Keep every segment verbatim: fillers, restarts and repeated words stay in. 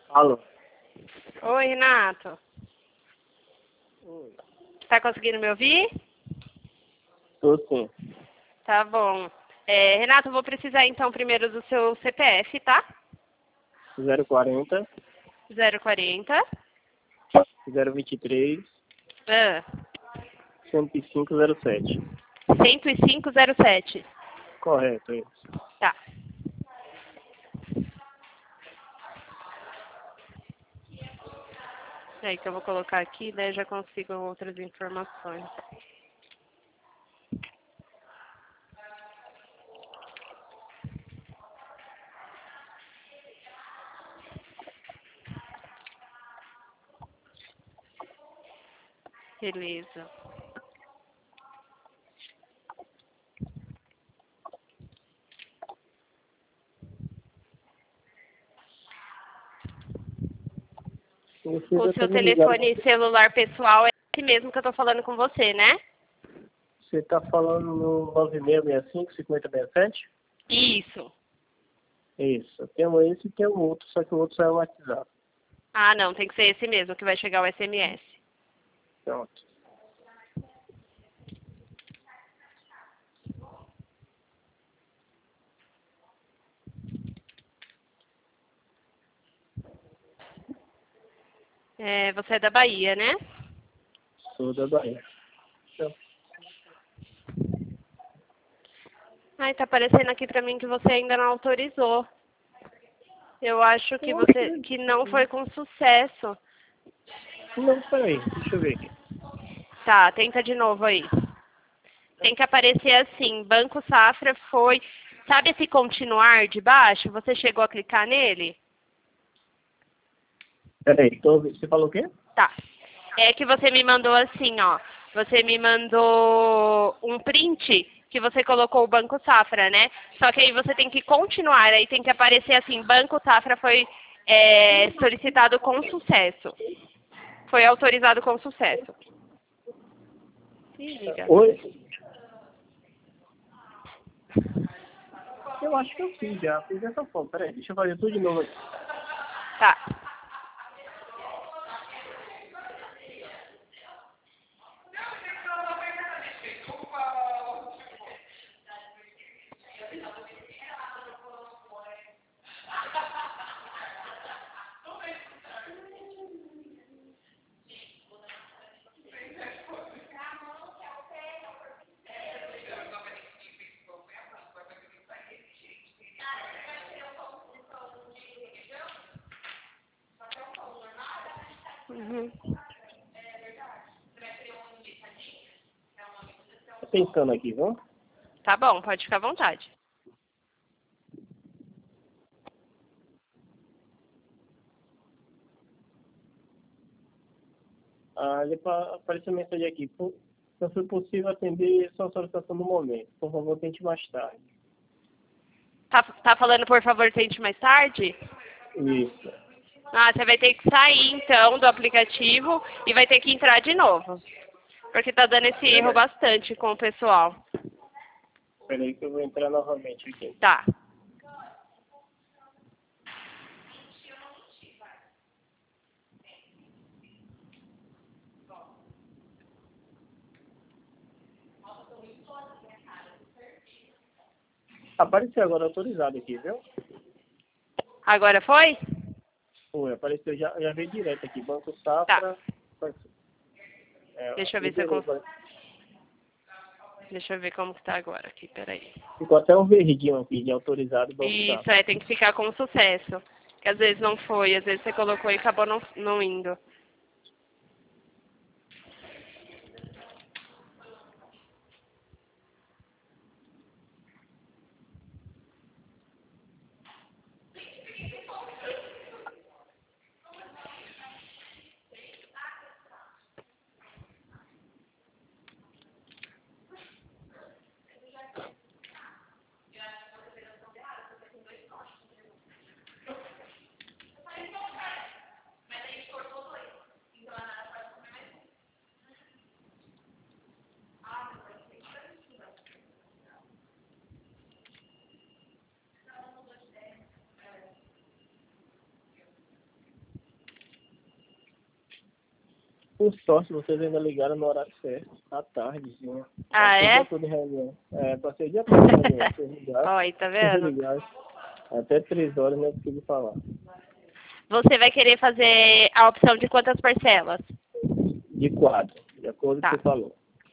Alô? Oi, Renato. Oi. Tá conseguindo me ouvir? Tô sim. Tá bom. É, Renato, eu vou precisar então primeiro do seu C P F, tá? zero quarenta, zero quarenta. zero vinte e três, Ah, cento e cinco zero sete. cento e cinco zero sete. Correto, é isso. Tá. Aí que eu vou colocar aqui, daí eu já consigo outras informações. Beleza. Você O já tá seu me ligando. telefone celular pessoal é esse mesmo que eu tô falando com você, né? Você tá falando no nove seis seis cinco, cinquenta sessenta e sete? Isso. Isso. Tem um esse e tem um outro, só que o outro só é o WhatsApp. Ah, não, tem que ser esse mesmo que vai chegar o S M S. Pronto. É, você é da Bahia, né? Sou da Bahia. Então, Ai, tá aparecendo aqui pra mim que você ainda não autorizou. Eu acho que poxa, você que não foi com sucesso. não, peraí. Deixa eu ver aqui. Tá, tenta de novo aí. Tem que aparecer assim, Banco Safra foi... Sabe esse continuar de baixo? Você chegou a clicar nele? Peraí, tô... você falou o quê? Tá. É que você me mandou assim, ó. Você me mandou um print que você colocou o Banco Safra, né? Só que aí você tem que continuar, aí tem que aparecer assim, Banco Safra foi é, solicitado com sucesso. Foi autorizado com sucesso. Ih, ligação. Oi? Eu acho que eu fiz já. Fiz dessa forma. Peraí, deixa eu fazer tudo de novo aqui. Tá. Uhum. Tô pensando aqui, viu? Tá bom, pode ficar à vontade. Ah, ele pa- apareceu uma mensagem aqui. Por- Não foi possível atender sua solicitação no momento. Por favor, tente mais tarde. Tá, tá falando, por favor, tente mais tarde? Isso. Ah, você vai ter que sair então do aplicativo e vai ter que entrar de novo. Porque tá dando esse erro Peraí. bastante com o pessoal. Peraí que eu vou entrar novamente aqui. Tá. Apareceu agora autorizado aqui, viu? Agora foi? Foi, apareceu, já, já veio direto aqui. Banco Tá. Safra. É, Deixa eu ver se eu liberou. consigo. Deixa eu ver como que tá agora aqui, peraí. Ficou até um verdinho aqui de autorizado Banco Isso, Safra. é, tem que ficar com sucesso. Que às vezes não foi, às vezes você colocou e acabou não, não indo. Por sorte, vocês ainda ligaram no horário certo, à tardezinha. Ah, Passei o é? dia todo em reunião. É, passei o dia todo em reunião. Vocês ligaram, Oi, tá vocês vendo? ligaram. Até três horas não consegui falar. Você vai querer fazer a opção de quantas parcelas? De quatro, de acordo com o Tá. que você falou.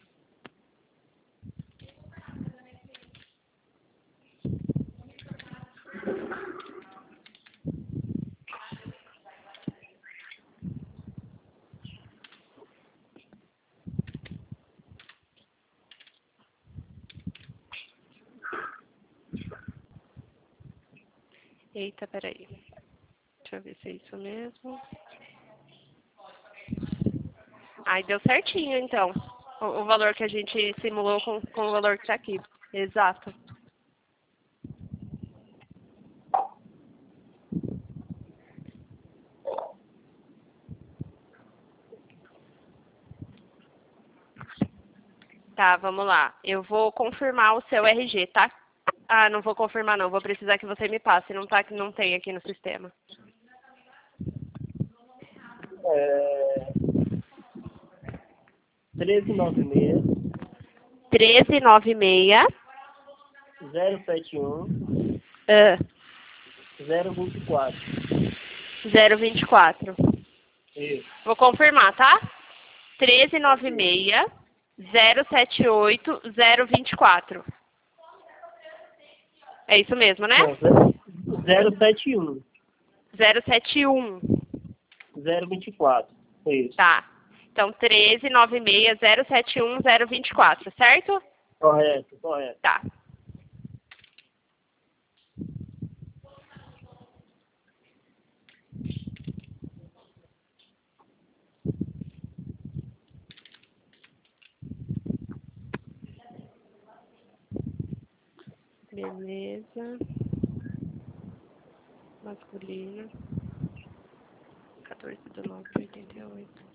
Eita, peraí. Deixa eu ver se é isso mesmo. Ai, deu certinho, então. O, o valor que a gente simulou com, com o valor que tá aqui. Exato. Tá, vamos lá. Eu vou confirmar o seu R G, tá? Ah, não vou confirmar não. Vou precisar que você me passe. Não tá, não tem aqui no sistema. É... treze noventa e seis, treze noventa e seis. zero setenta e um, Ah, zero vinte e quatro. zero vinte e quatro. Isso. Vou confirmar, tá? treze noventa e seis, zero setenta e oito, zero vinte e quatro. É isso mesmo, né? Não, zero setenta e um, zero setenta e um. zero vinte e quatro. Isso. Tá. Então, treze noventa e seis, zero setenta e um, zero vinte e quatro, certo? Correto, correto. Tá. Beleza. Masculino. quatorze de nove de oitenta e oito.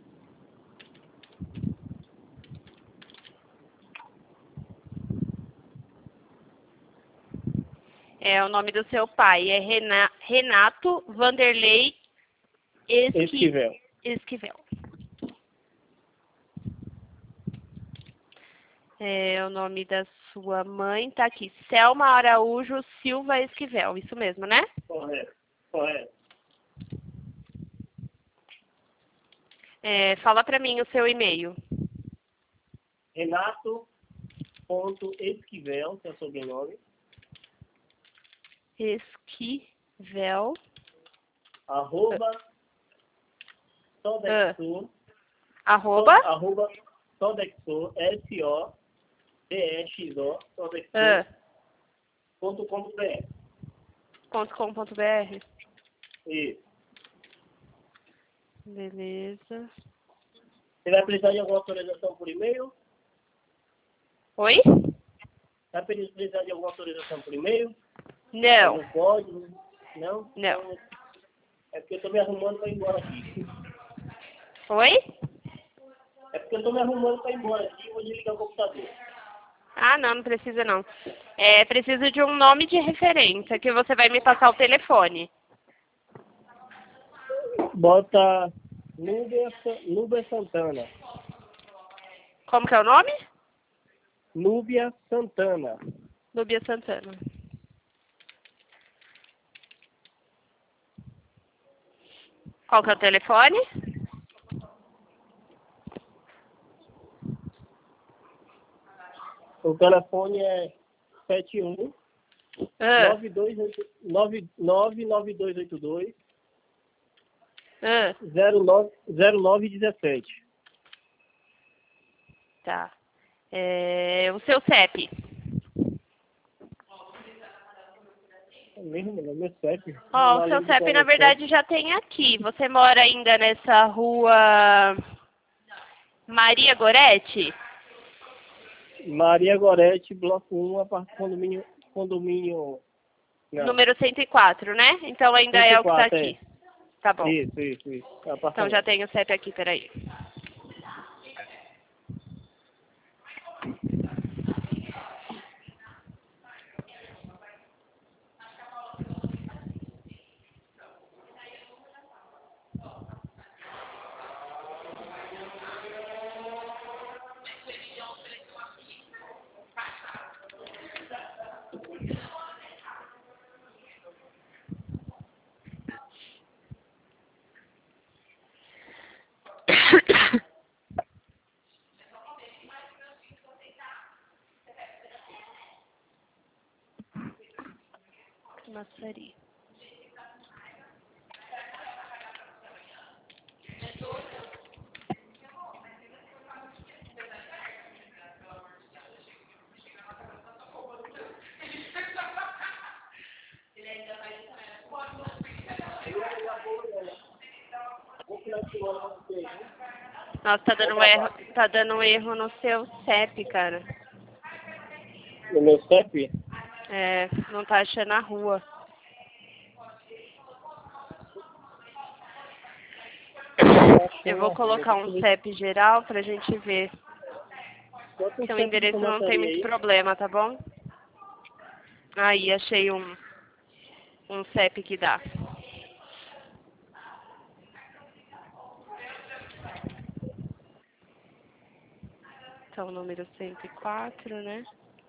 É, o nome do seu pai é Rena- Renato Vanderlei Esqui- Esquivel. Esquivel. É, o nome da sua mãe tá aqui. Selma Araújo Silva Esquivel. Isso mesmo, né? Correto, correto. É, fala pra mim o seu e-mail. Renato.esquivel, que é o sobrenome, Esquivel. arroba Sodexo, Arroba. so- arroba Sodexo, S O D E X O, Sodexo, Ah, ponto com ponto br. ponto com ponto br. Isso. Beleza. Você vai precisar de alguma autorização por e-mail? Oi? Vai precisar de alguma autorização por e-mail? Não. Algum código? Não? Não. Então, é porque eu estou me arrumando para ir embora aqui. Oi? É porque eu estou me arrumando para ir embora aqui e vou desligar o computador. Ah, não, não precisa não. É, preciso de um nome de referência, que você vai me passar o telefone. Bota Núbia, Sa- Núbia Santana. Como que é o nome? Núbia Santana. Núbia Santana. Qual que é o telefone? O telefone é sete um Ah, nove dois oito nove nove nove dois oito dois ah, zero nove zero nove dezessete. tá. É, o seu C E P. É mesmo, meu nome é Sete. Ó, o seu C E P na verdade já tem aqui. Você mora ainda nessa rua Maria Goretti? Maria Gorete, bloco um, apart- condomínio. condomínio não. Número cento e quatro, né? Então ainda é o que tá cento e quatro, aqui. Tá bom. Isso, isso, isso. É Então apartamento. já tem o C E P aqui, peraí. Camaçari. Nossa, tá dando um erro, tá dando um erro no seu C E P, cara. No meu C E P? É, não tá achando a rua. Eu vou colocar um C E P geral pra gente ver. Seu endereço não tem muito problema, tá bom? Aí, achei um, um C E P que dá. Então, número cento e quatro, né?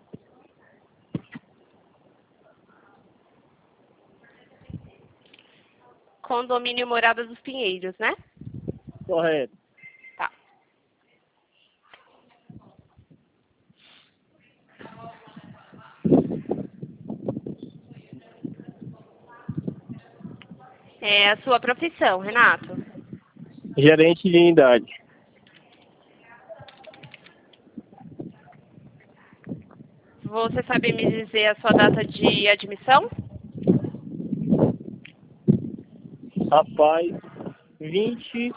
Condomínio Morada dos Pinheiros, né? Correto. Tá. É a sua profissão, Renato? Gerente de unidade. Você sabe me dizer a sua data de admissão? Rapaz, vinte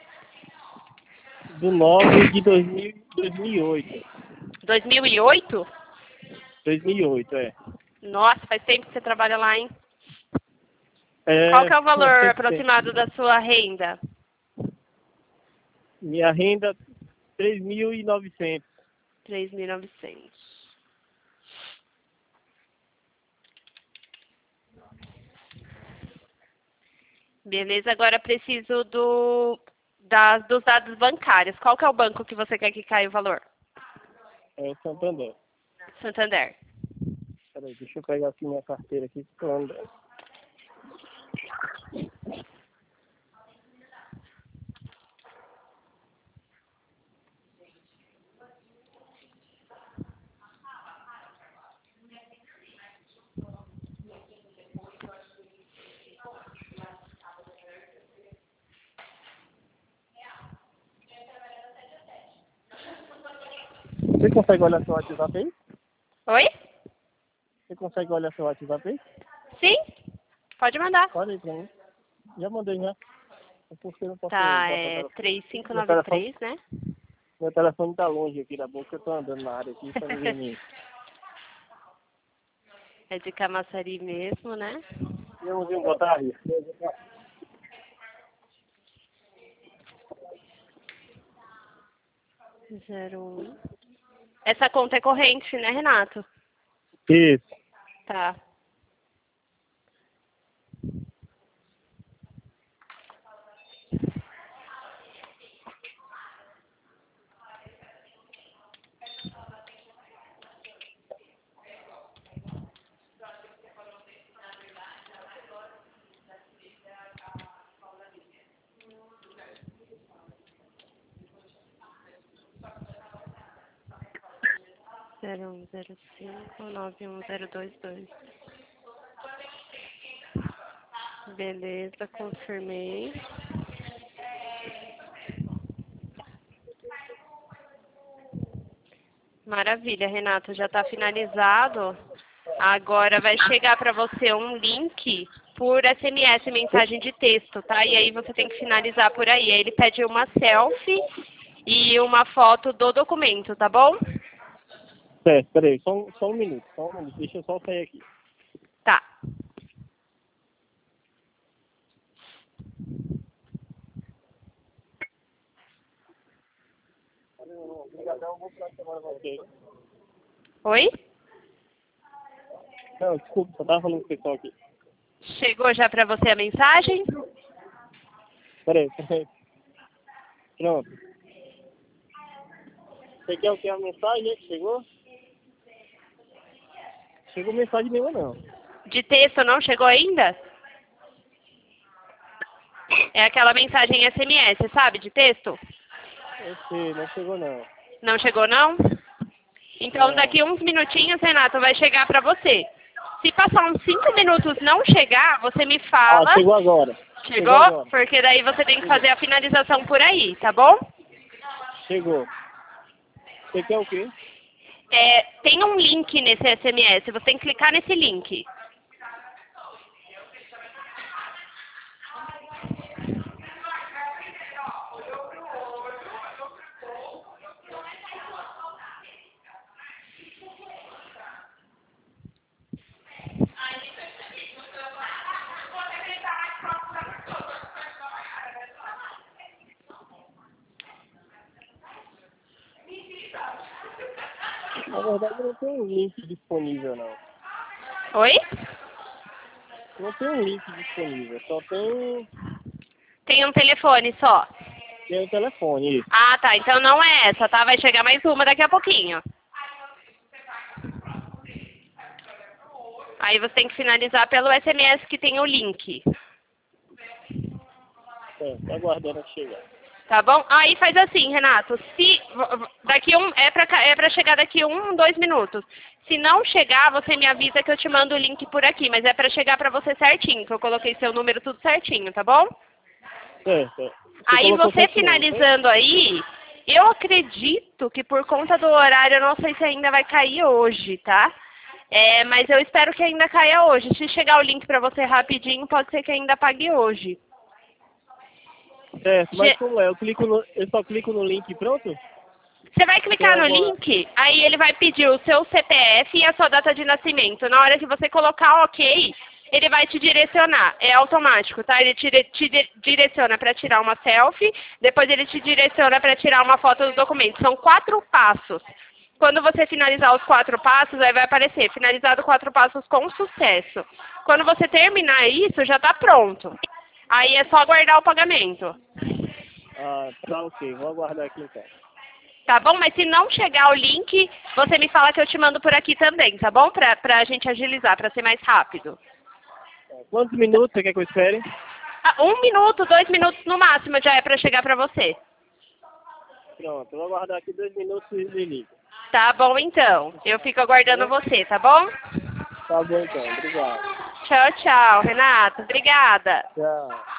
de nove de dois mil, dois mil e oito. dois mil e oito? dois mil e oito, é. Nossa, faz tempo que você trabalha lá, hein? é Qual que é o valor bastante aproximado da sua renda? tempo. Minha renda, três mil e novecentos. três mil e novecentos. Beleza, agora preciso do, das, dos dados bancários. Qual que é o banco que você quer que caia o valor? É o Santander. Santander. Peraí, deixa eu pegar aqui minha carteira aqui que tô andando. Você consegue olhar seu WhatsApp aí? Oi? Você consegue olhar seu WhatsApp aí? Sim? Pode mandar. Olha aí pra mim. Já mandei, né? É porque eu não posso Tá, botar é ela. três cinco Meu nove telefone, três, né? meu telefone tá longe aqui da boca, eu tô andando na área aqui, tá ninguém me... É de Camaçari mesmo, né? Vamos vir botar aí. zero um. Essa conta é corrente, né, Renato? Isso. Tá. zero um zero cinco nove um zero dois dois. Beleza, confirmei. Maravilha, Renato, já está finalizado. Agora vai chegar para você um link por S M S, mensagem de texto, tá? E aí você tem que finalizar por aí. Aí ele pede uma selfie e uma foto do documento, tá bom? Certo, peraí, só, um- só um minuto, só um minuto, deixa eu só sair aqui. Tá. Obrigadão, vou pra semana com você. Oi? Não, desculpa, só tava falando com o pessoal aqui. Chegou já para você a mensagem? Peraí, peraí. Pronto. Você quer o que? A mensagem aí que chegou? Chegou mensagem nenhuma, não. De texto não chegou ainda? É aquela mensagem S M S, sabe? De texto? Eu sei, não chegou, não. Não chegou, não? Então, Não. daqui uns minutinhos, Renato, vai chegar para você. Se passar uns cinco minutos não chegar, você me fala. Ah, chegou agora. Chegou? Chegou agora. Porque daí você tem que fazer a finalização por aí, tá bom? Chegou. Você quer o quê? É, tem um link nesse S M S, você tem que clicar nesse link. Na verdade não tem um link disponível não. Oi? Não tem um link disponível, só tem, Tem um telefone só. tem o telefone, isso. Ah, tá. Então não é essa, tá? Vai chegar mais uma daqui a pouquinho. Aí você tem que finalizar pelo S M S que tem o link. É, tá aguardando chegar. Tá bom? Aí faz assim, Renato. Se daqui um é pra, é pra chegar daqui um, dois minutos. Se não chegar, você me avisa que eu te mando o link por aqui. Mas é pra chegar pra você certinho, que eu coloquei seu número tudo certinho, tá bom? Certo. Você Aí colocou você certinho, finalizando aí, eu acredito que por conta do horário, eu não sei se ainda vai cair hoje, tá? É, mas eu espero que ainda caia hoje. Se chegar o link pra você rapidinho, pode ser que ainda pague hoje. certo, mas Che- como é? Eu, clico no, eu só clico no link e pronto? Você vai clicar no Tem alguma- link, aí ele vai pedir o seu C P F e a sua data de nascimento. Na hora que você colocar OK, ele vai te direcionar. É automático, tá? Ele te, te di- direciona para tirar uma selfie, depois ele te direciona para tirar uma foto do documento. São quatro passos. Quando você finalizar os quatro passos, aí vai aparecer, finalizado quatro passos com sucesso. Quando você terminar isso, já está pronto. Aí é só aguardar o pagamento. Ah, tá ok, vou aguardar aqui então. Tá bom? Mas se não chegar o link, você me fala que eu te mando por aqui também, tá bom? Pra, pra gente agilizar, pra ser mais rápido. Quantos minutos você quer que eu espere? Ah, um minuto, dois minutos no máximo já é pra chegar pra você. Pronto, eu vou aguardar aqui dois minutos e ligo. Tá bom, então. Eu fico aguardando você, tá bom? Tá bom então, obrigado. Tchau, tchau, Renata. Obrigada. Tchau.